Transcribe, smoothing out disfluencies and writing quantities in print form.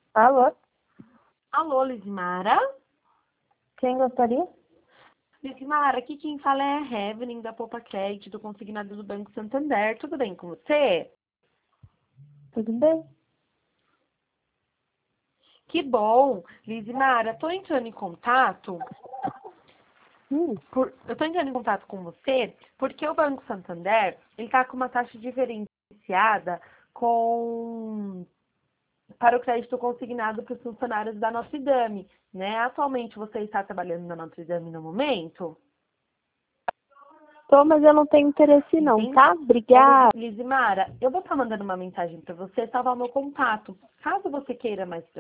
Alô? Alô, Lizimara? Quem gostaria? Lizimara, aqui quem fala é a Evelyn da Poupa Crédito, consignado do Banco Santander. Tudo bem com você? Tudo bem? Que bom! Lizimara, tô entrando em contato. Eu tô entrando em contato com você porque o Banco Santander, ele tá com uma taxa diferenciada com para o crédito consignado para os funcionários da Notre Dame, né? Atualmente você está trabalhando na Notre Dame no momento? Tô, mas eu não tenho interesse não, Entendi. tá? Ô, Obrigada. Lizimara, eu vou estar mandando uma mensagem para você salvar o meu contato. Caso você queira mais